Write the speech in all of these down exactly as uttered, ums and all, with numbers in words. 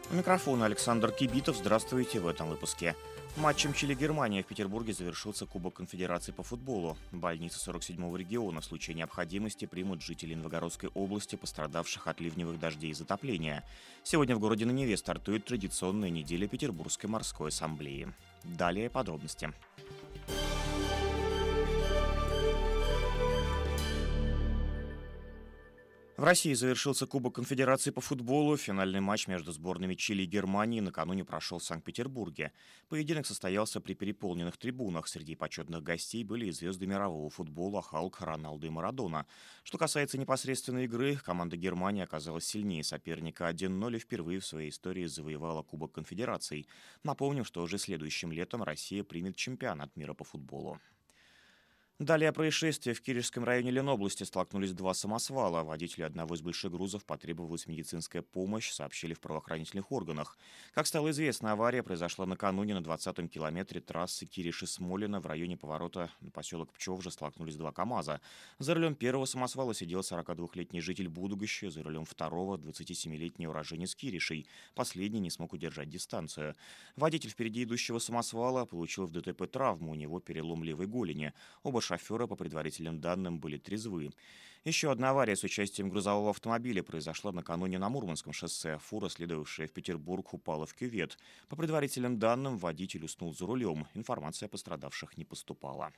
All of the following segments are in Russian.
У микрофона Александр Кибитов. Здравствуйте в этом выпуске. Матчем Чили-Германия в Петербурге завершился Кубок Конфедерации по футболу. Больницы сорок седьмого региона в случае необходимости примут жителей Новгородской области, пострадавших от ливневых дождей и затопления. Сегодня в городе на Неве стартует традиционная неделя Петербургской морской ассамблеи. Далее подробности. В России завершился Кубок Конфедерации по футболу. Финальный матч между сборными Чили и Германии накануне прошел в Санкт-Петербурге. Поединок состоялся при переполненных трибунах. Среди почетных гостей были и звезды мирового футбола Халк, Роналдо и Марадона. Что касается непосредственной игры, команда Германии оказалась сильнее соперника один ноль и впервые в своей истории завоевала Кубок Конфедераций. Напомним, что уже следующим летом Россия примет чемпионат мира по футболу. Далее о происшествии. В Киришском районе Ленобласти столкнулись два самосвала. Водителю одного из больших грузов потребовалась медицинская помощь, сообщили в правоохранительных органах. Как стало известно, авария произошла накануне на двадцатом километре трассы Кириши-Смолино. В районе поворота на поселок Пчовжа столкнулись два КАМАЗа. За рулем первого самосвала сидел сорокадвухлетний житель Будугища, за рулем второго — двадцатисемилетний уроженец Киришей. Последний не смог удержать дистанцию. Водитель впереди идущего самосвала получил в ДТП травму, у него перелом левой голени. Оба шофера, по предварительным данным, были трезвы. Еще одна авария с участием грузового автомобиля произошла накануне на Мурманском шоссе. Фура, следовавшая в Петербург, упала в кювет. По предварительным данным, водитель уснул за рулем. Информация о пострадавших не поступала.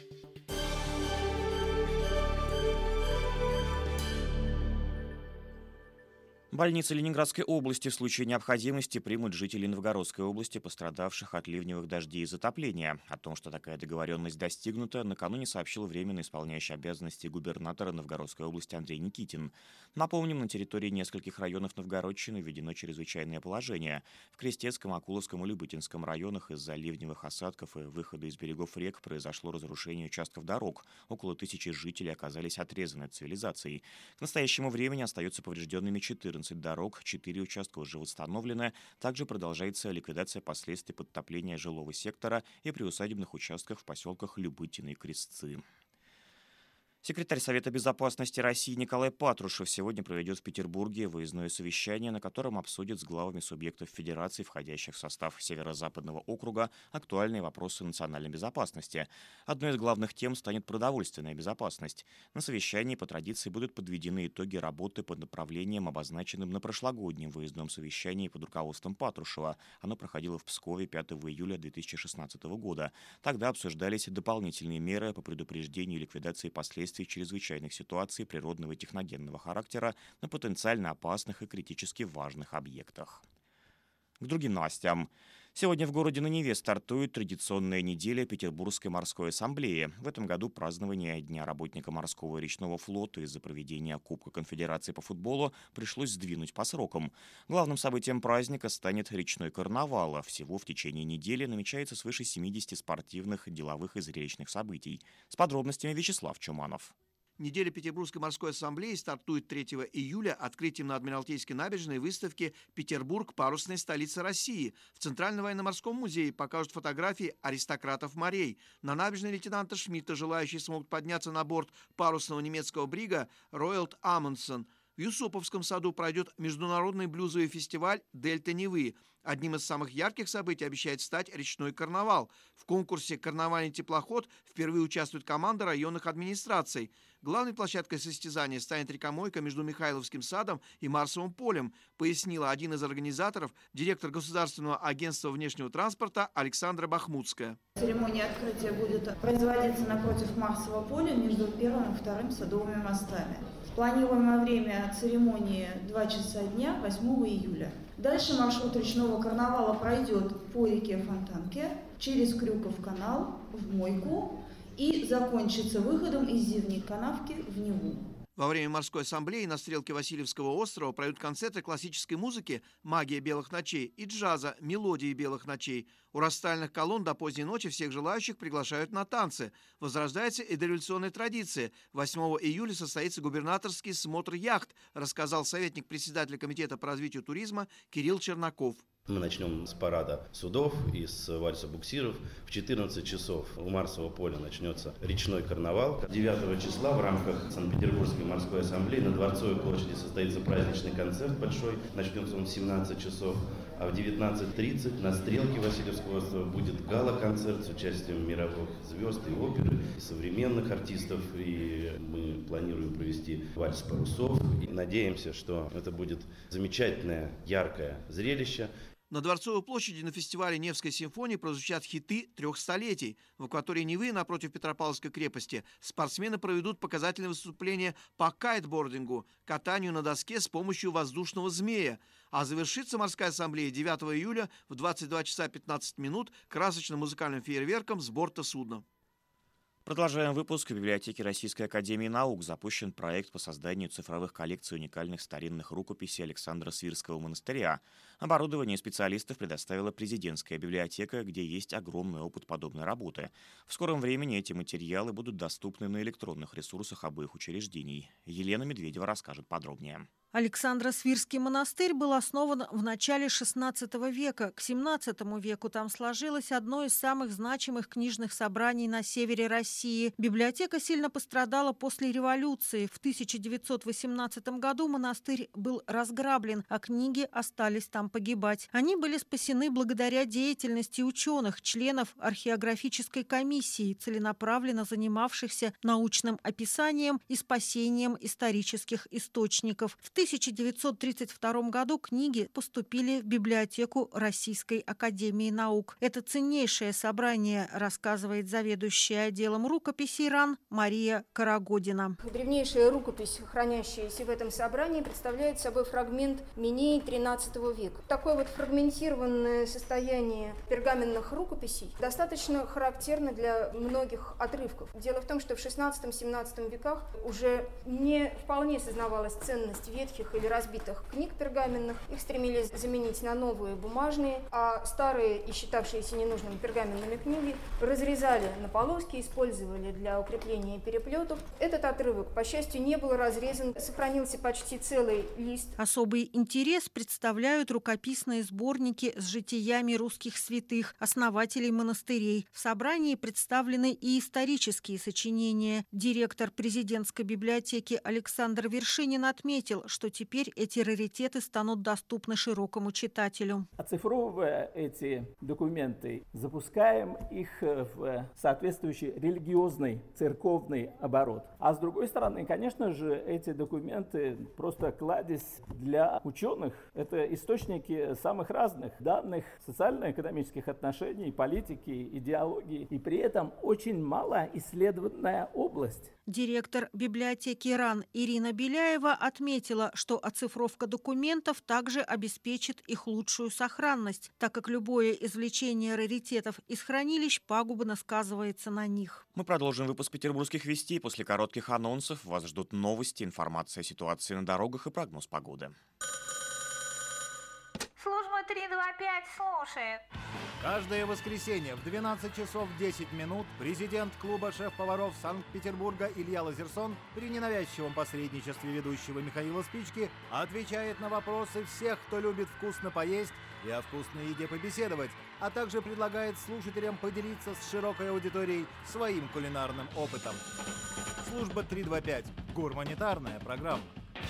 Больницы Ленинградской области в случае необходимости примут жителей Новгородской области, пострадавших от ливневых дождей и затопления. О том, что такая договоренность достигнута, накануне сообщил временно исполняющий обязанности губернатора Новгородской области Андрей Никитин. Напомним, на территории нескольких районов Новгородчины введено чрезвычайное положение. В Крестецком, Акуловском и Любытинском районах из-за ливневых осадков и выхода из берегов рек произошло разрушение участков дорог. Около тысячи жителей оказались отрезаны от цивилизации. К настоящему времени остаются поврежденными четырнадцать дорог, четыре участка уже восстановлены. Также продолжается ликвидация последствий подтопления жилого сектора и приусадебных участках в поселках Любытино и Крестцы. Секретарь Совета безопасности России Николай Патрушев сегодня проведет в Петербурге выездное совещание, на котором обсудит с главами субъектов Федерации, входящих в состав Северо-Западного округа, актуальные вопросы национальной безопасности. Одной из главных тем станет продовольственная безопасность. На совещании по традиции будут подведены итоги работы по направлениям, обозначенным на прошлогоднем выездном совещании под руководством Патрушева. Оно проходило в Пскове пятого июля две тысячи шестнадцатого года. Тогда обсуждались дополнительные меры по предупреждению и ликвидации последствий чрезвычайных ситуаций природного и техногенного характера на потенциально опасных и критически важных объектах. К другим новостям. Сегодня в городе на Неве стартует традиционная неделя Петербургской морской ассамблеи. В этом году празднование Дня работника морского и речного флота из-за проведения Кубка Конфедерации по футболу пришлось сдвинуть по срокам. Главным событием праздника станет речной карнавал. Всего в течение недели намечается свыше семидесяти спортивных, деловых и зрелищных событий. С подробностями Вячеслав Чуманов. Неделя Петербургской морской ассамблеи стартует третьего июля открытием на Адмиралтейской набережной выставки «Петербург. Парусная столица России». В Центральном военно-морском музее покажут фотографии аристократов морей. На набережной лейтенанта Шмидта желающие смогут подняться на борт парусного немецкого брига «Роялд Амундсен». В Юсуповском саду пройдет международный блюзовый фестиваль «Дельта Невы». Одним из самых ярких событий обещает стать речной карнавал. В конкурсе «Карнавальный теплоход» впервые участвует команда районных администраций. Главной площадкой состязания станет рекомойка между Михайловским садом и Марсовым полем, пояснила один из организаторов, директор Государственного агентства внешнего транспорта Александра Бахмутская. Церемония открытия будет производиться напротив Марсового поля между первым и вторым садовыми мостами. Планируемое время церемонии два часа дня, восьмого июля. Дальше маршрут речного карнавала пройдет по реке Фонтанке, через Крюков канал, в Мойку и закончится выходом из Зимней канавки в Неву. Во время морской ассамблеи на стрелке Васильевского острова пройдут концерты классической музыки «Магия белых ночей» и джаза «Мелодии белых ночей». У расстальных колонн до поздней ночи всех желающих приглашают на танцы. Возрождается и дореволюционная традиция. восьмого июля состоится губернаторский смотр яхт, рассказал советник председателя комитета по развитию туризма Кирилл Чернаков. Мы начнем с парада судов и с вальса буксиров. В четырнадцать часов у Марсового поля начнется речной карнавал. девятого числа в рамках Санкт-Петербургской морской ассамблеи на Дворцовой площади состоится праздничный концерт большой. Начнется он в семнадцать часов. А в девятнадцать тридцать на Стрелке Васильевского острова будет гала-концерт с участием мировых звезд и оперы, и современных артистов. И мы планируем провести вальс парусов. И надеемся, что это будет замечательное, яркое зрелище. На Дворцовой площади на фестивале Невской симфонии прозвучат хиты трех столетий. В акватории Невы напротив Петропавловской крепости спортсмены проведут показательные выступления по кайтбордингу, катанию на доске с помощью воздушного змея. А завершится морская ассамблея девятого июля в двадцать два часа пятнадцать минут красочным музыкальным фейерверком с борта судна. Продолжаем выпуск. В библиотеке Российской академии наук запущен проект по созданию цифровых коллекций уникальных старинных рукописей Александра Свирского монастыря. Оборудование специалистов предоставила президентская библиотека, где есть огромный опыт подобной работы. В скором времени эти материалы будут доступны на электронных ресурсах обоих учреждений. Елена Медведева расскажет подробнее. Александро-Свирский монастырь был основан в начале шестнадцатого века. К семнадцатому веку там сложилось одно из самых значимых книжных собраний на севере России. Библиотека сильно пострадала после революции. В тысяча девятьсот восемнадцатом году монастырь был разграблен, а книги остались там погибать. Они были спасены благодаря деятельности ученых, членов археографической комиссии, целенаправленно занимавшихся научным описанием и спасением исторических источников. В тысяча девятьсот тридцать втором году книги поступили в библиотеку Российской академии наук. Это ценнейшее собрание, рассказывает заведующая отделом рукописей РАН Мария Карагодина. Древнейшая рукопись, хранящаяся в этом собрании, представляет собой фрагмент Минеи тринадцатого века. Такое вот фрагментированное состояние пергаменных рукописей достаточно характерно для многих отрывков. Дело в том, что в шестнадцатом-семнадцатом веках уже не вполне сознавалась ценность ветхих или разбитых книг пергаменных. Их стремились заменить на новые бумажные, а старые и считавшиеся ненужными пергаменными книги разрезали на полоски, использовали для укрепления переплетов. Этот отрывок, по счастью, не был разрезан, сохранился почти целый лист. Особый интерес представляют рукописные сборники с житиями русских святых, основателей монастырей. В собрании представлены и исторические сочинения. Директор президентской библиотеки Александр Вершинин отметил, что теперь эти раритеты станут доступны широкому читателю. Оцифровывая эти документы, запускаем их в соответствующий религиозный, церковный оборот. А с другой стороны, конечно же, эти документы просто кладезь для ученых. Это источники самых разных данных, социально-экономических отношений, политики, идеологии. И при этом очень мало исследованная область. Директор библиотеки РАН Ирина Беляева отметила, что оцифровка документов также обеспечит их лучшую сохранность, так как любое извлечение раритетов из хранилищ пагубно сказывается на них. Мы продолжим выпуск «Петербургских вестей». После коротких анонсов вас ждут новости, информация о ситуации на дорогах и прогноз погоды. Служба три два пять слушает. Каждое воскресенье в двенадцать часов десять минут президент клуба шеф-поваров Санкт-Петербурга Илья Лазерсон при ненавязчивом посредничестве ведущего Михаила Спички отвечает на вопросы всех, кто любит вкусно поесть и о вкусной еде побеседовать, а также предлагает слушателям поделиться с широкой аудиторией своим кулинарным опытом. Служба три два пять. Гурманитарная программа.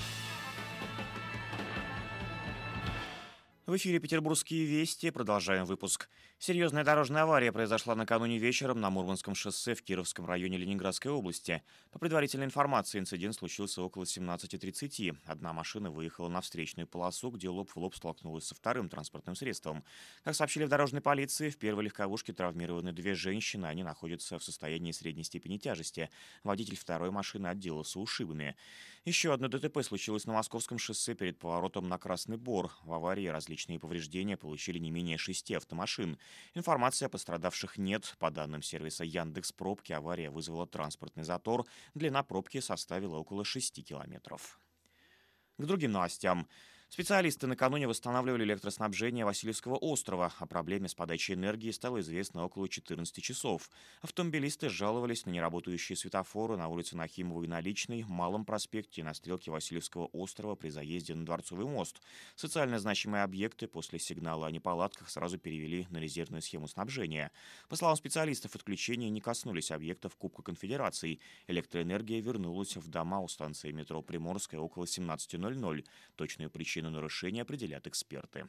В эфире «Петербургские вести». Продолжаем выпуск. Серьезная дорожная авария произошла накануне вечером на Мурманском шоссе в Кировском районе Ленинградской области. По предварительной информации, инцидент случился около семнадцати тридцати. Одна машина выехала на встречную полосу, где лоб в лоб столкнулась со вторым транспортным средством. Как сообщили в дорожной полиции, в первой легковушке травмированы две женщины. Они находятся в состоянии средней степени тяжести. Водитель второй машины отделался ушибами. Еще одно ДТП случилось на Московском шоссе перед поворотом на Красный Бор. В аварии различные повреждения получили не менее шести автомашин. Информации о пострадавших нет. По данным сервиса Яндекс.Пробки, авария вызвала транспортный затор. Длина пробки составила около шести километров. К другим новостям. Специалисты накануне восстанавливали электроснабжение Васильевского острова. О проблеме с подачей энергии стало известно около четырнадцати часов. Автомобилисты жаловались на неработающие светофоры на улице Нахимова и Наличной, Малом проспекте и на стрелке Васильевского острова при заезде на Дворцовый мост. Социально значимые объекты после сигнала о неполадках сразу перевели на резервную схему снабжения. По словам специалистов, отключения не коснулись объектов Кубка Конфедерации. Электроэнергия вернулась в дома у станции метро Приморская около семнадцати ноль-ноль. Точную причину нарушения определят эксперты.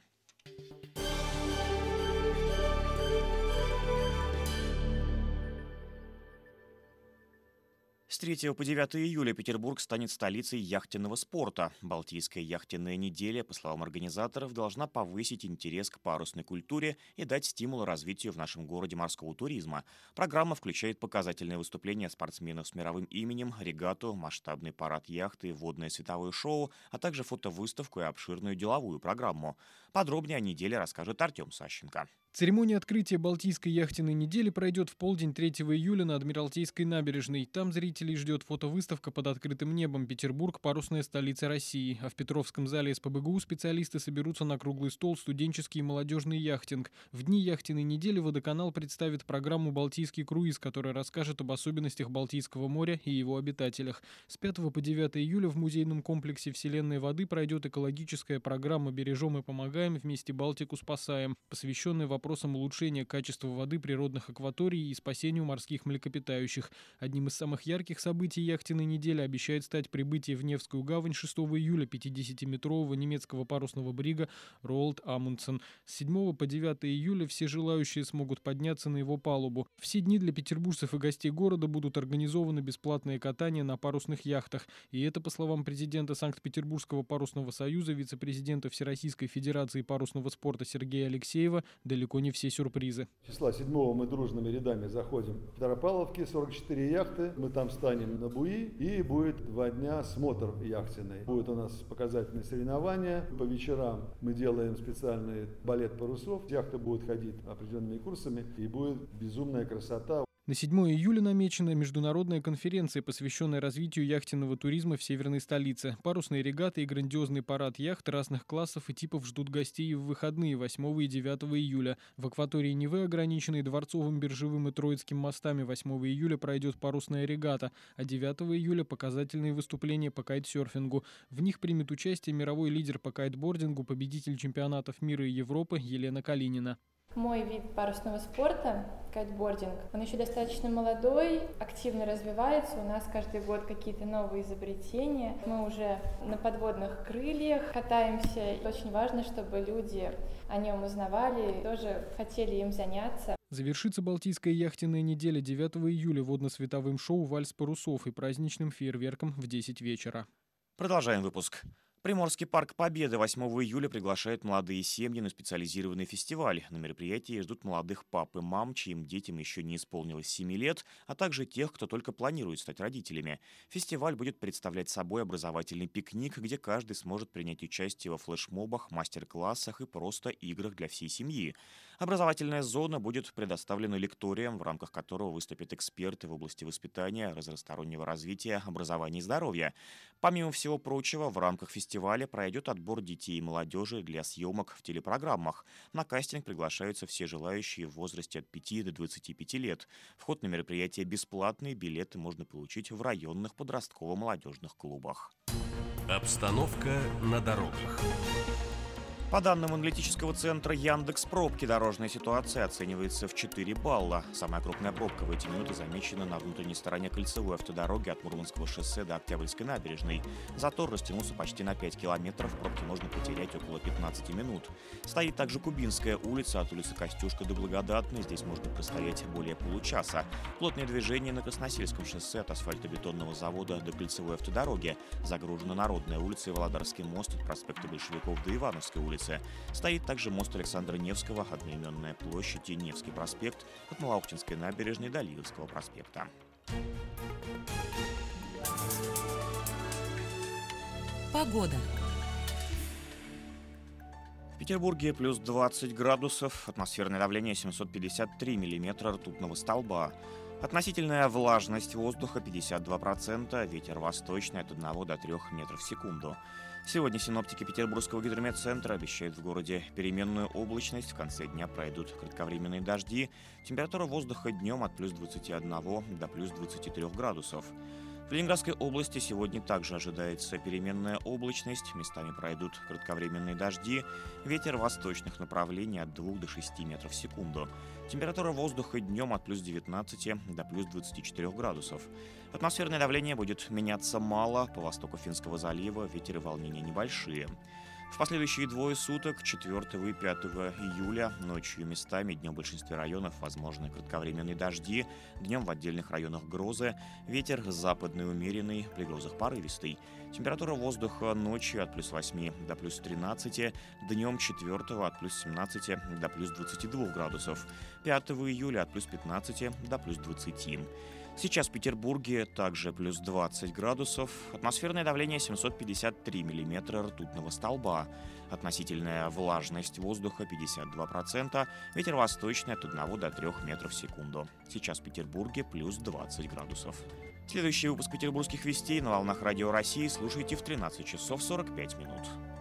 С третьего по девятое июля Петербург станет столицей яхтенного спорта. Балтийская яхтенная неделя, по словам организаторов, должна повысить интерес к парусной культуре и дать стимул развитию в нашем городе морского туризма. Программа включает показательные выступления спортсменов с мировым именем, регату, масштабный парад яхты, водное световое шоу, а также фотовыставку и обширную деловую программу. Подробнее о неделе расскажет Артем Сащенко. Церемония открытия Балтийской яхтенной недели пройдет в полдень третьего июля на Адмиралтейской набережной. Там зрителей ждет фотовыставка под открытым небом «Петербург. Парусная столица России». А в Петровском зале эс пэ бэ гэ у специалисты соберутся на круглый стол «Студенческий и молодежный яхтинг». В дни яхтенной недели водоканал представит программу «Балтийский круиз», которая расскажет об особенностях Балтийского моря и его обитателях. С пятого по девятое июля в музейном комплексе «Вселенная воды» пройдет экологическая программа «Бережем и помогаем, вместе Балтику спасаем», посвященная вопросам вопросам улучшения качества воды природных акваторий и спасению морских млекопитающих. Одним из самых ярких событий яхтенной недели обещает стать прибытие в Невскую гавань шестого июля пятидесятиметрового немецкого парусного брига «Роалд Амундсен». С седьмого по девятое июля все желающие смогут подняться на его палубу. Все дни для петербуржцев и гостей города будут организованы бесплатные катания на парусных яхтах. И это, по словам президента Санкт-Петербургского парусного союза, вице-президента Всероссийской Федерации парусного спорта Сергея Алексеева, далеко не все сюрпризы. Числа седьмого мы дружными рядами заходим в Петропавловке, сорок четыре яхты. Мы там станем на буи, и будет два дня смотр яхтенный. Будет у нас показательные соревнования. По вечерам мы делаем специальный балет парусов. Яхты будут ходить определенными курсами, и будет безумная красота. На седьмое июля намечена международная конференция, посвященная развитию яхтенного туризма в северной столице. Парусные регаты и грандиозный парад яхт разных классов и типов ждут гостей в выходные восьмого и девятого июля. В акватории Невы, ограниченной Дворцовым, Биржевым и Троицким мостами, восьмого июля пройдет парусная регата, а девятого июля показательные выступления по кайтсерфингу. В них примет участие мировой лидер по кайтбордингу, победитель чемпионатов мира и Европы Елена Калинина. Мой вид парусного спорта, кайтбординг, он еще достаточно молодой, активно развивается. У нас каждый год какие-то новые изобретения. Мы уже на подводных крыльях катаемся. Очень важно, чтобы люди о нем узнавали и тоже хотели им заняться. Завершится Балтийская яхтенная неделя девятого июля водно-световым шоу «Вальс парусов» и праздничным фейерверком в десять вечера. Продолжаем выпуск. Приморский парк Победы восьмого июля приглашает молодые семьи на специализированный фестиваль. На мероприятии ждут молодых пап и мам, чьим детям еще не исполнилось семи лет, а также тех, кто только планирует стать родителями. Фестиваль будет представлять собой образовательный пикник, где каждый сможет принять участие во флешмобах, мастер-классах и просто играх для всей семьи. Образовательная зона будет предоставлена лекториям, в рамках которого выступят эксперты в области воспитания, разностороннего развития, образования и здоровья. Помимо всего прочего, в рамках фестиваля Фестиваля пройдет отбор детей и молодежи для съемок в телепрограммах. На кастинг приглашаются все желающие в возрасте от пяти до двадцати пяти лет. Вход на мероприятие бесплатный, билеты можно получить в районных подростково-молодежных клубах. Обстановка на дорогах. По данным аналитического центра Яндекс.Пробки, дорожная ситуация оценивается в четыре балла. Самая крупная пробка в эти минуты замечена на внутренней стороне кольцевой автодороги от Мурманского шоссе до Октябрьской набережной. Затор растянулся почти на пять километров, пробки можно потерять около пятнадцати минут. Стоит также Кубинская улица от улицы Костюшка до Благодатной. Здесь можно простоять более получаса. Плотное движение на Красносельском шоссе от асфальтобетонного завода до кольцевой автодороги. Загружена Народная улица и Володарский мост от проспекта Большевиков до Ивановской улицы. Стоит также мост Александра Невского, одноименная площадь и Невский проспект от Малоохтинской набережной до Лиговского проспекта. Погода. В Петербурге плюс двадцать градусов, атмосферное давление семьсот пятьдесят три миллиметра ртутного столба. Относительная влажность воздуха пятьдесят два процента, ветер восточный от одного до трёх метров в секунду. Сегодня синоптики Петербургского гидрометцентра обещают в городе переменную облачность. В конце дня пройдут кратковременные дожди. Температура воздуха днем от плюс двадцати одного до плюс двадцати трёх градусов. В Ленинградской области сегодня также ожидается переменная облачность. Местами пройдут кратковременные дожди. Ветер восточных направлений от двух до шести метров в секунду. Температура воздуха днем от плюс девятнадцати до плюс двадцати четырёх градусов. Атмосферное давление будет меняться мало. По востоку Финского залива ветер и волнения небольшие. В последующие двое суток, четвёртого и пятого июля, ночью местами, днем в большинстве районов возможны кратковременные дожди, днем в отдельных районах грозы, ветер западный умеренный, при грозах порывистый. Температура воздуха ночью от плюс восьми до плюс тринадцати, днем четвёртого от плюс семнадцати до плюс двадцати двух градусов, пятого июля от плюс пятнадцати до плюс двадцати. Сейчас в Петербурге также плюс двадцать градусов, атмосферное давление семьсот пятьдесят три миллиметра ртутного столба, относительная влажность воздуха пятьдесят два процента, ветер восточный от одного до трёх метров в секунду. Сейчас в Петербурге плюс двадцать градусов. Следующий выпуск петербургских вестей на волнах Радио России слушайте в тринадцать часов сорок пять минут.